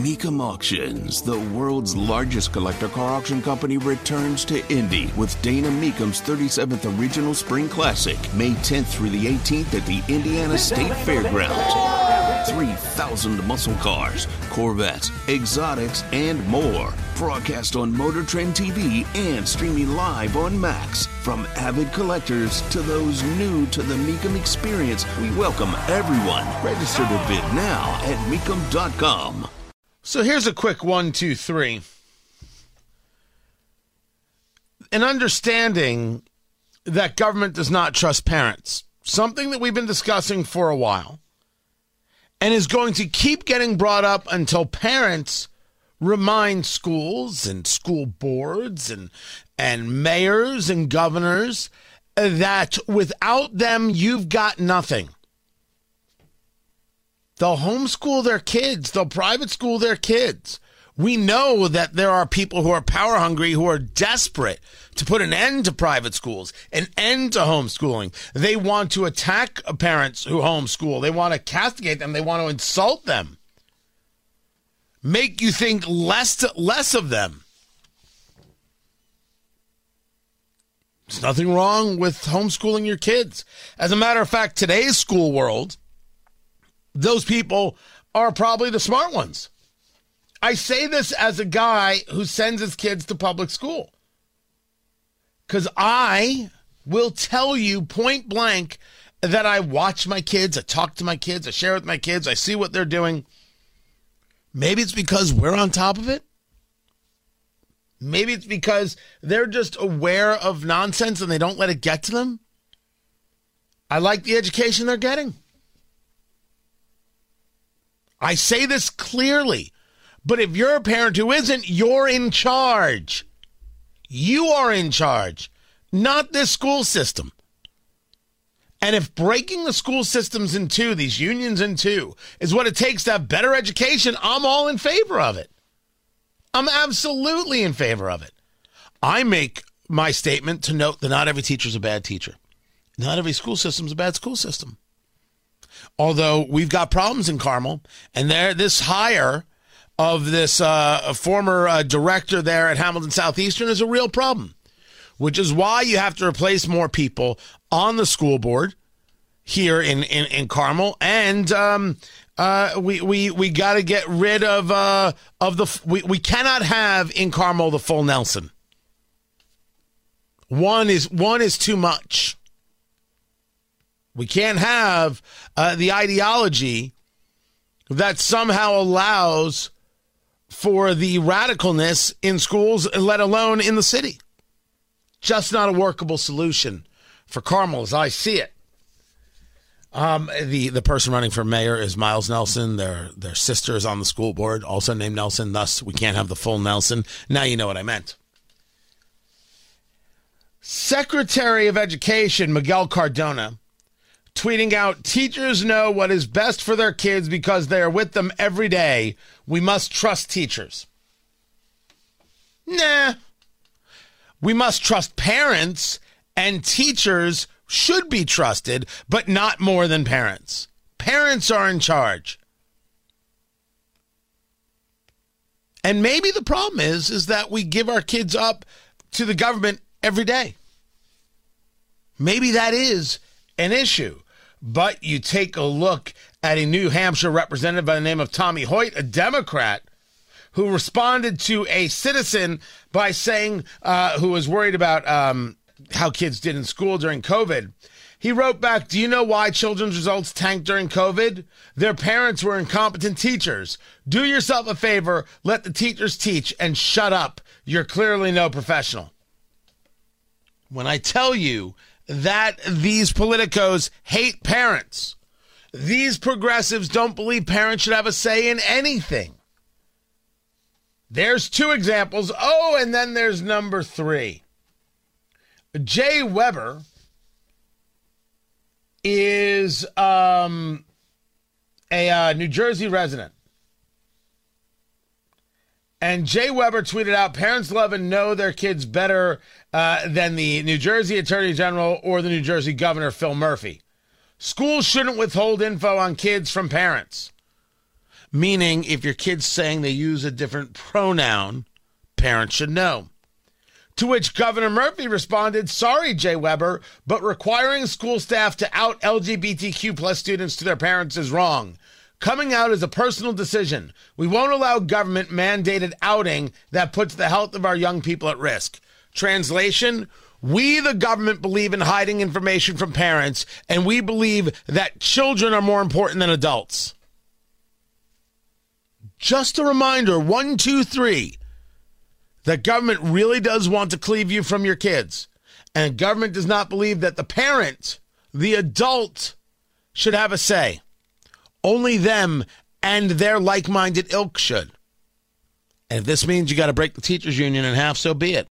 Mecum Auctions, the world's largest collector car auction company, returns to Indy with Dana Mecum's 37th Regional Spring Classic, May 10th through the 18th at the Indiana State Fairgrounds. 3,000 muscle cars, Corvettes, exotics, and more. Broadcast on Motor Trend TV and streaming live on Max. From avid collectors to those new to the Mecum experience, we welcome everyone. Register to bid now at Mecum.com. So here's a quick 1, 2, 3. An understanding that government does not trust parents. Something that we've been discussing for a while. And is going to keep getting brought up until parents remind schools and school boards and mayors and governors that without them, you've got nothing. They'll homeschool their kids. They'll private school their kids. We know that there are people who are power hungry, who are desperate to put an end to private schools, an end to homeschooling. They want to attack parents who homeschool. They want to castigate them. They want to insult them. Make you think less of them. There's nothing wrong with homeschooling your kids. As a matter of fact, today's school world, those people are probably the smart ones. I say this as a guy who sends his kids to public school. Because I will tell you point blank that I watch my kids, I talk to my kids, I share with my kids, I see what they're doing. Maybe it's because we're on top of it. Maybe it's because they're just aware of nonsense and they don't let it get to them. I like the education they're getting. I say this clearly. But if you're a parent who isn't, you're in charge. You are in charge, not this school system. And if breaking the school systems in two, these unions in two, is what it takes to have better education, I'm all in favor of it. I'm absolutely in favor of it. I make my statement to note that not every teacher is a bad teacher. Not every school system is a bad school system. Although we've got problems in Carmel, and this hire of this former director there at Hamilton Southeastern is a real problem, which is why you have to replace more people on the school board here in Carmel, and we got to get rid of we cannot have in Carmel the full Nelson. One is too much. We can't have the ideology that somehow allows for the radicalness in schools, let alone in the city. Just not a workable solution for Carmel as I see it. The person running for mayor is Miles Nelson. Their sister is on the school board, also named Nelson. Thus, we can't have the full Nelson. Now you know what I meant. Secretary of Education Miguel Cardona tweeting out, teachers know what is best for their kids because they are with them every day. We must trust teachers. Nah. We must trust parents, and teachers should be trusted, but not more than parents. Parents are in charge. And maybe the problem is that we give our kids up to the government every day. Maybe that is an issue. But you take a look at a New Hampshire representative by the name of Tommy Hoyt, a Democrat, who responded to a citizen by saying, who was worried about how kids did in school during COVID. He wrote back, do you know why children's results tanked during COVID? Their parents were incompetent teachers. Do yourself a favor, let the teachers teach, and shut up. You're clearly no professional. When I tell you that these politicos hate parents, these progressives don't believe parents should have a say in anything. There's two examples. Oh, and then there's number 3. Jay Weber is a New Jersey resident. And Jay Weber tweeted out, parents love and know their kids better than the New Jersey Attorney General or the New Jersey Governor, Phil Murphy. Schools shouldn't withhold info on kids from parents. meaning if your kid's saying they use a different pronoun, parents should know. To which Governor Murphy responded, sorry, Jay Weber, but requiring school staff to out LGBTQ plus students to their parents is wrong. Coming out is a personal decision. We won't allow government-mandated outing that puts the health of our young people at risk. Translation, we, the government, believe in hiding information from parents, and we believe that children are more important than adults. Just a reminder, 1, 2, 3. The government really does want to cleave you from your kids. And the government does not believe that the parent, the adult, should have a say. Only them and their like-minded ilk should. And if this means you got to break the teachers union in half, so be it.